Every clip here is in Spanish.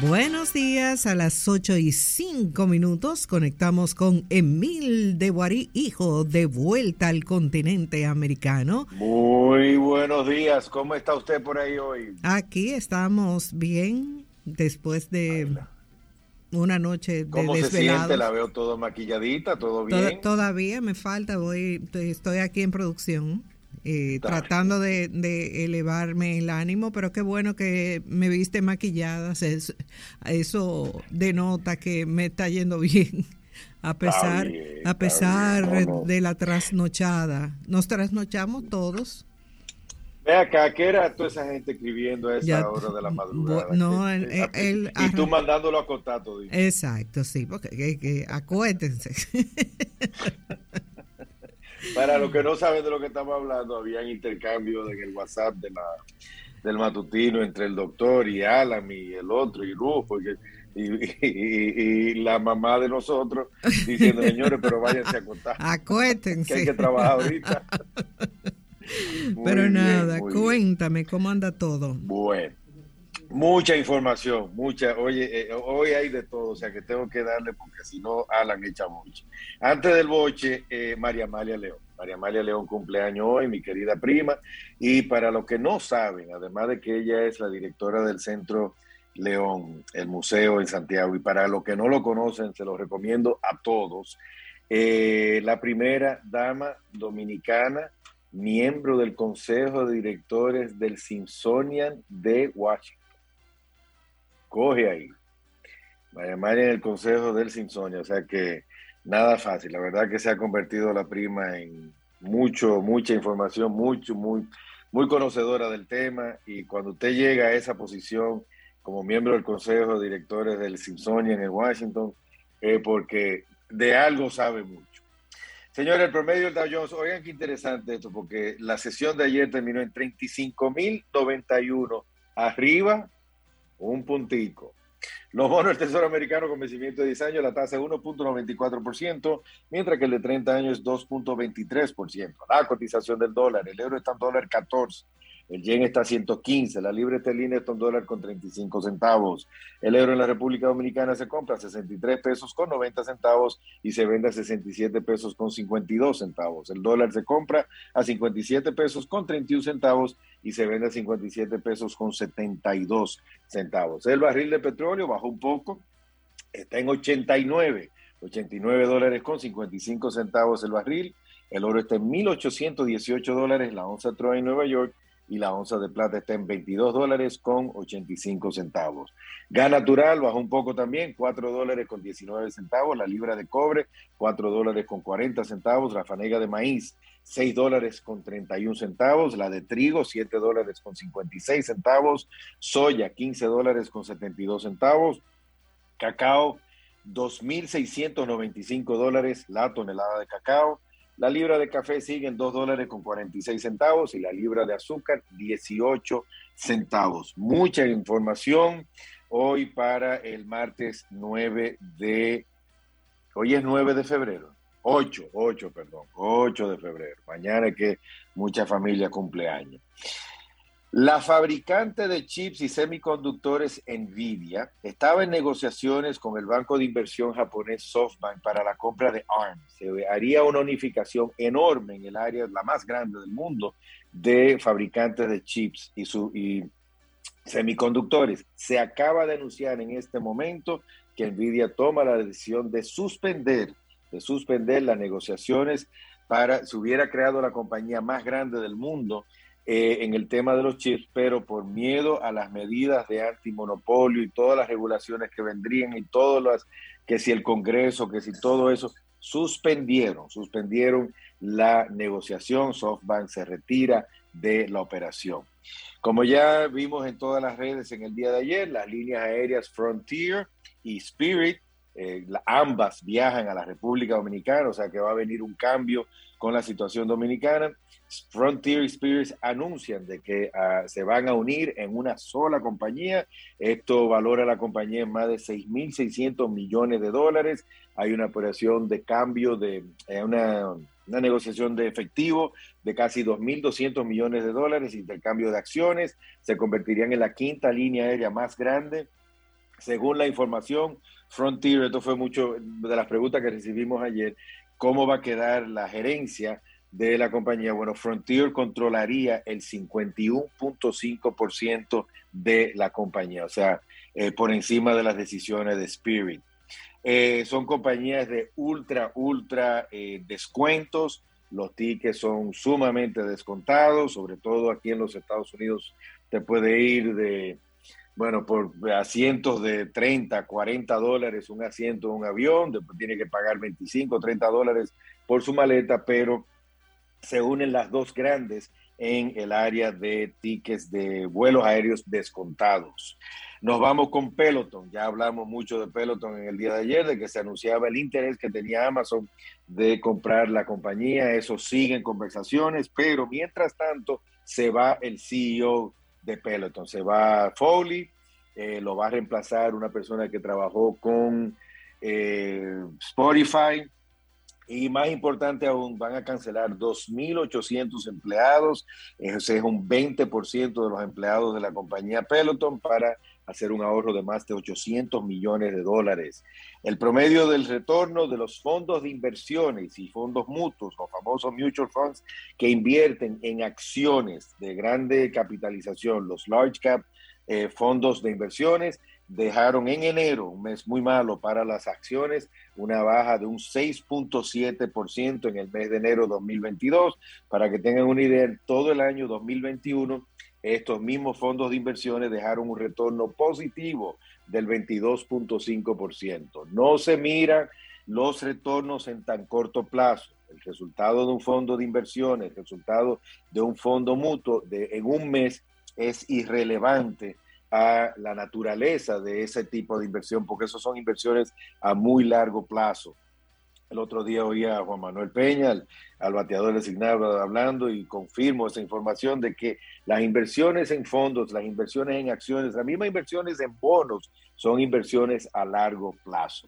Buenos días, a las 8:05 conectamos con Emil de Guarí, hijo, de vuelta al continente americano. Muy buenos días, ¿cómo está usted por ahí hoy? Aquí estamos bien, después de una noche de ¿Cómo se desvelados. siente? La veo todo maquilladita, todo bien. Todavía me falta, estoy aquí en producción. Tratando de elevarme el ánimo, pero qué bueno que me viste maquillada. Eso denota que me está yendo bien, a pesar de la trasnochada. Nos trasnochamos todos. Ve acá, ¿qué era toda esa gente escribiendo a esa hora de la madrugada? Y tú mandándolo a acostar todo. Exacto, sí, porque acuérdense. Para los que no saben de lo que estamos hablando, había intercambio en el WhatsApp del matutino entre el doctor y Alan y el otro y Rufo y la mamá de nosotros diciendo, señores, pero váyanse a acostar. Acuérdense. Que hay que trabajar ahorita. Pero nada, cuéntame, ¿cómo anda todo? Bueno, mucha información, oye, hoy hay de todo, o sea que tengo que darle porque si no, Alan echa mucho. Antes del boche, María Amalia León. María Amalia León cumpleaños hoy, mi querida prima, y para los que no saben, además de que ella es la directora del Centro León, el museo en Santiago, y para los que no lo conocen, se lo recomiendo a todos, la primera dama dominicana, miembro del Consejo de Directores del Smithsonian de Washington. Coge ahí. María Amalia en el Consejo del Smithsonian, o sea que nada fácil. La verdad que se ha convertido la prima en mucha información, muy conocedora del tema, y cuando usted llega a esa posición como miembro del Consejo de Directores del Smithsonian en Washington, porque de algo sabe mucho. Señores, el promedio del Dow Jones, oigan qué interesante esto, porque la sesión de ayer terminó en 35.091, arriba un puntico. Los bonos del Tesoro americano con vencimiento de 10 años, la tasa es 1.94%, mientras que el de 30 años es 2.23%. La cotización del dólar, el euro está en $1.14, el yen está a 115, la libra esterlina está en $1.35. El euro en la República Dominicana se compra a 63 pesos con 90 centavos y se vende a 67 pesos con 52 centavos. El dólar se compra a 57 pesos con 31 centavos y se vende a 57 pesos con 72 centavos. El barril de petróleo bajó un poco, está en $89 con 55 centavos el barril. El oro está en $1,818, la onza Troy en Nueva York, y la onza de plata está en $22 con 85 centavos. Gas natural bajó un poco también, $4 con 19 centavos. La libra de cobre, $4 con 40 centavos. La fanega de maíz, $6 con 31 centavos. La de trigo, $7 con 56 centavos. Soya, $15 con 72 centavos. Cacao, $2,695 la tonelada de cacao. La libra de café sigue en $2 con 46 centavos y la libra de azúcar 18 centavos. Mucha información hoy para el martes 9 de... Hoy es 9 de febrero. 8 de febrero. Mañana es que mucha familia cumple años. La fabricante de chips y semiconductores Nvidia estaba en negociaciones con el banco de inversión japonés SoftBank para la compra de ARM. Se haría una unificación enorme en el área, la más grande del mundo, de fabricantes de chips y semiconductores. Se acaba de anunciar en este momento que Nvidia toma la decisión de suspender las negociaciones se hubiera creado la compañía más grande del mundo en el tema de los chips, pero por miedo a las medidas de antimonopolio y todas las regulaciones que vendrían y que si el Congreso, que si todo eso, suspendieron la negociación. SoftBank se retira de la operación. Como ya vimos en todas las redes en el día de ayer, las líneas aéreas Frontier y Spirit, ambas viajan a la República Dominicana, o sea que va a venir un cambio con la situación dominicana. Frontier y Spirit anuncian de que se van a unir en una sola compañía. Esto valora a la compañía en más de $6,600 millones. Hay una operación de cambio una negociación de efectivo de casi $2,200 millones, intercambio de acciones. Se convertirían en la quinta línea aérea más grande. Según la información, Frontier, esto fue mucho de las preguntas que recibimos ayer, ¿cómo va a quedar la gerencia de la compañía? Bueno, Frontier controlaría el 51.5% de la compañía, o sea, por encima de las decisiones de Spirit. Son compañías de ultra descuentos. Los tickets son sumamente descontados, sobre todo aquí en los Estados Unidos te puede ir por asientos de 30, 40 dólares un asiento de un avión, después tiene que pagar 25, 30 dólares por su maleta, pero se unen las dos grandes en el área de tickets de vuelos aéreos descontados. Nos vamos con Peloton. Ya hablamos mucho de Peloton en el día de ayer, de que se anunciaba el interés que tenía Amazon de comprar la compañía. Eso sigue en conversaciones, pero mientras tanto se va el CEO de Peloton. Se va Foley, lo va a reemplazar una persona que trabajó con Spotify. Y más importante aún, van a cancelar 2.800 empleados. Ese es un 20% de los empleados de la compañía Peloton para hacer un ahorro de más de $800 millones. El promedio del retorno de los fondos de inversiones y fondos mutuos, los famosos mutual funds, que invierten en acciones de grande capitalización, los large cap fondos de inversiones, dejaron en enero, un mes muy malo para las acciones, una baja de un 6.7% en el mes de enero 2022. Para que tengan una idea, en todo el año 2021, estos mismos fondos de inversiones dejaron un retorno positivo del 22.5%. No se miran los retornos en tan corto plazo. El resultado de un fondo de inversiones, el resultado de un fondo mutuo en un mes es irrelevante a la naturaleza de ese tipo de inversión, porque esos son inversiones a muy largo plazo. El otro día oía a Juan Manuel Peña, al bateador designado, hablando, y confirmo esa información de que las inversiones en fondos, las inversiones en acciones, las mismas inversiones en bonos, son inversiones a largo plazo.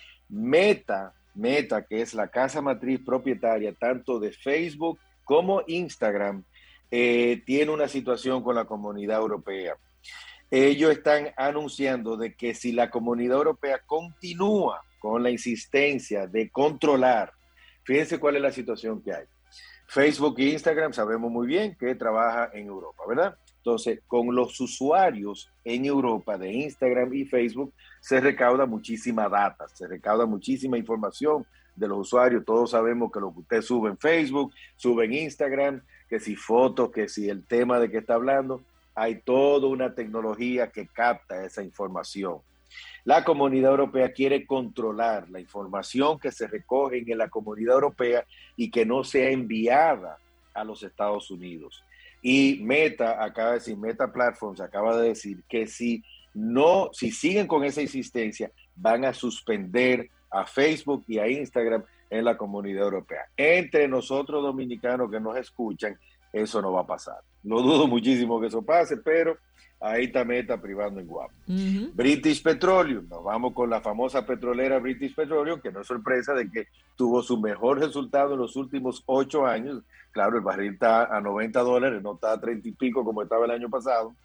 Meta, que es la casa matriz propietaria tanto de Facebook como Instagram, tiene una situación con la Comunidad Europea. Ellos están anunciando de que si la Comunidad Europea continúa con la insistencia de controlar, fíjense cuál es la situación que hay. Facebook e Instagram sabemos muy bien que trabaja en Europa, ¿verdad? Entonces, con los usuarios en Europa de Instagram y Facebook se recauda muchísima data, se recauda muchísima información de los usuarios. Todos sabemos que lo que usted sube en Facebook, sube en Instagram, que si fotos, que si el tema de que está hablando, hay toda una tecnología que capta esa información. La Comunidad Europea quiere controlar la información que se recoge en la Comunidad Europea y que no sea enviada a los Estados Unidos. Y Meta Platforms acaba de decir que si siguen con esa insistencia, van a suspender a Facebook y a Instagram en la Comunidad Europea. Entre nosotros dominicanos que nos escuchan, eso no va a pasar. No dudo muchísimo que eso pase, pero ahí está Meta privando en Guapo. British Petroleum, nos vamos con la famosa petrolera British Petroleum, que no es sorpresa de que tuvo su mejor resultado en los últimos 8 años. Claro, el barril está a $90, no está a 30 y pico como estaba el año pasado.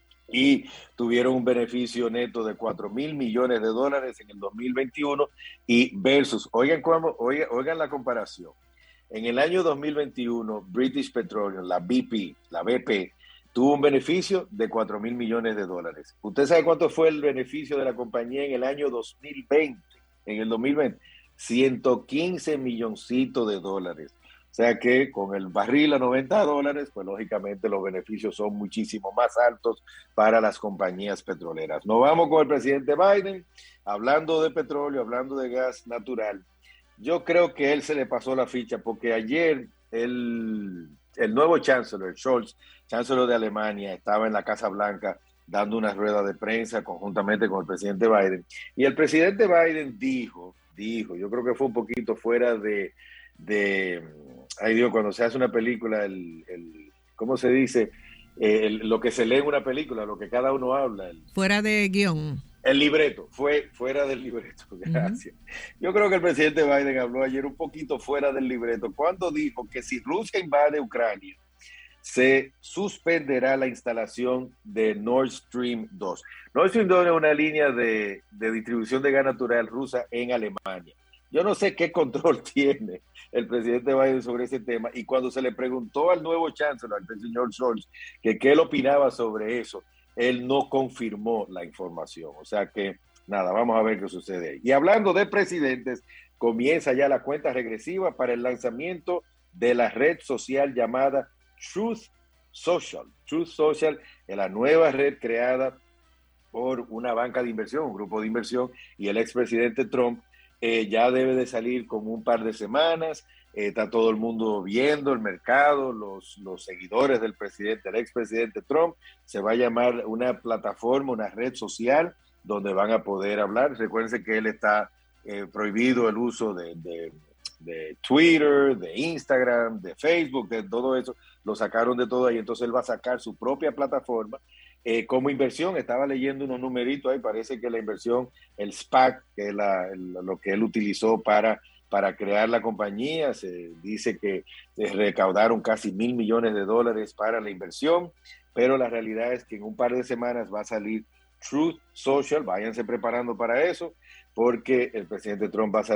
Y tuvieron un beneficio neto de $4,000 millones en el 2021 y versus, oigan la comparación. En el año 2021, British Petroleum, la BP, tuvo un beneficio de $4,000 millones. ¿Usted sabe cuánto fue el beneficio de la compañía en el año 2020? En el 2020, $115 milloncitos. O sea que con el barril a $90, pues lógicamente los beneficios son muchísimo más altos para las compañías petroleras. Nos vamos con el presidente Biden, hablando de petróleo, hablando de gas natural. Yo creo que él se le pasó la ficha porque ayer el nuevo chancellor, Scholz, chancellor de Alemania, estaba en la Casa Blanca dando una rueda de prensa conjuntamente con el presidente Biden. Y el presidente Biden dijo, yo creo que fue un poquito fuera ay Dios, cuando se hace una película, ¿cómo se dice? Lo que se lee en una película, lo que cada uno habla. Fuera de guión. El libreto, fue fuera del libreto, gracias. Yo creo que el presidente Biden habló ayer un poquito fuera del libreto, cuando dijo que si Rusia invade Ucrania, se suspenderá la instalación de Nord Stream 2. Nord Stream 2 es una línea de distribución de gas natural rusa en Alemania. Yo no sé qué control tiene el presidente Biden sobre ese tema, y cuando se le preguntó al nuevo chancellor, al señor Scholz, que qué él opinaba sobre eso, él no confirmó la información. O sea que, nada, vamos a ver qué sucede ahí. Y hablando de presidentes, comienza ya la cuenta regresiva para el lanzamiento de la red social llamada Truth Social. Truth Social es la nueva red creada por una banca de inversión, un grupo de inversión, y el expresidente Trump ya debe de salir como un par de semanas. Está todo el mundo viendo el mercado, los seguidores del presidente, el expresidente Trump. Se va a llamar una plataforma, una red social donde van a poder hablar. Recuérdense que él está prohibido el uso de Twitter, de Instagram, de Facebook, de todo eso. Lo sacaron de todo ahí, entonces él va a sacar su propia plataforma. Como inversión, estaba leyendo unos numeritos ahí, parece que la inversión, el SPAC, que es lo que él utilizó para crear la compañía, se dice que recaudaron casi $1,000 millones para la inversión, pero la realidad es que en un par de semanas va a salir Truth Social. Váyanse preparando para eso, porque el expresidente Trump va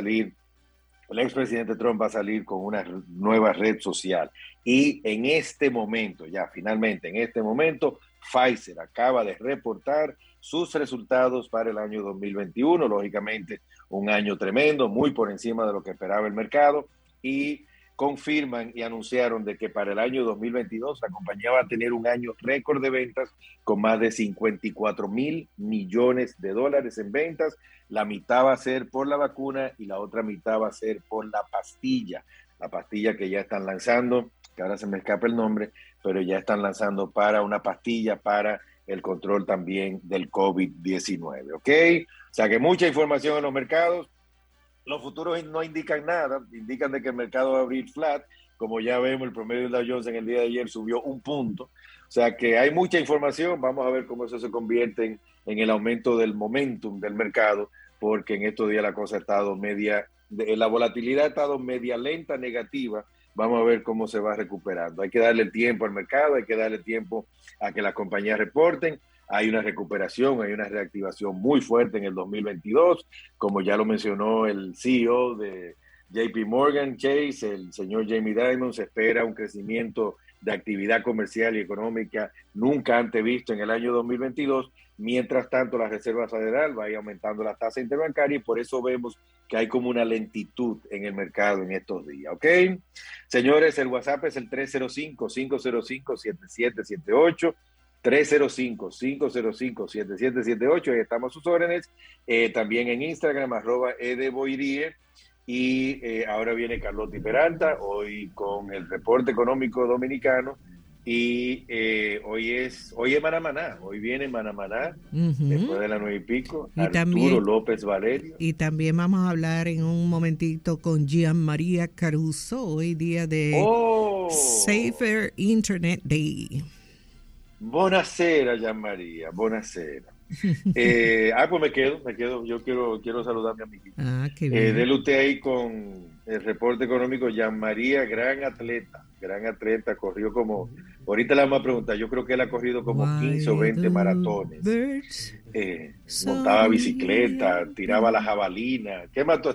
a salir con una nueva red social. Y en este momento, finalmente en este momento, Pfizer acaba de reportar sus resultados para el año 2021, lógicamente un año tremendo, muy por encima de lo que esperaba el mercado, y confirman y anunciaron de que para el año 2022 la compañía va a tener un año récord de ventas con más de $54,000 millones en ventas. La mitad va a ser por la vacuna y la otra mitad va a ser por la pastilla que ya están lanzando, que ahora se me escapa el nombre, pero ya están lanzando para una pastilla para el control también del COVID-19, ¿ok? O sea que mucha información en los mercados. Los futuros no indican nada, indican de que el mercado va a abrir flat. Como ya vemos, el promedio del Dow Jones en el día de ayer subió 1 punto. O sea que hay mucha información. Vamos a ver cómo eso se convierte en el aumento del momentum del mercado, porque en estos días la cosa ha estado la volatilidad ha estado media lenta, negativa. Vamos a ver cómo se va recuperando. Hay que darle tiempo al mercado, hay que darle tiempo a que las compañías reporten. Hay una recuperación, hay una reactivación muy fuerte en el 2022, como ya lo mencionó el CEO de JP Morgan Chase, el señor Jamie Dimon. Se espera un crecimiento de actividad comercial y económica nunca antes visto en el año 2022. Mientras tanto, la Reserva Federal va a ir aumentando las tasas interbancarias, y por eso vemos que hay como una lentitud en el mercado en estos días, ¿ok? Señores, el WhatsApp es el 305-505-7778, 305-505-7778, ahí estamos a sus órdenes. También en Instagram, @edeboirie. Y ahora viene Carlotti Peralta, hoy con el reporte económico dominicano. Y hoy es Manamaná, hoy viene Manamaná, después de las 9:00, y Arturo también, López Valerio. Y también vamos a hablar en un momentito con Gian María Caruso, hoy día de Safer Internet Day. Buonasera, Gian María, buonasera. Pues me quedo, yo quiero saludar a mi amiguito. Qué bien. Dele usted ahí con el reporte económico. Gian María, gran atleta, corrió como, ahorita le vamos a preguntar, yo creo que él ha corrido como 15 o 20 maratones. Montaba bicicleta, tiraba la jabalina. ¿Qué mató?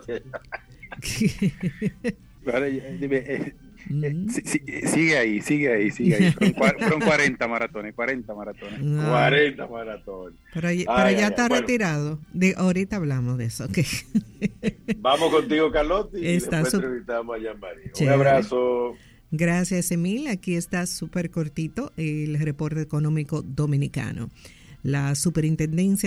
Sigue ahí. Fueron 40 maratones. 40 maratones. Pero ya está retirado. Ahorita hablamos de eso. Okay. Vamos contigo, Carlotti, y después entrevistamos a Gian María. Un abrazo. Gracias, Emil. Aquí está súper cortito el reporte económico dominicano. La Superintendencia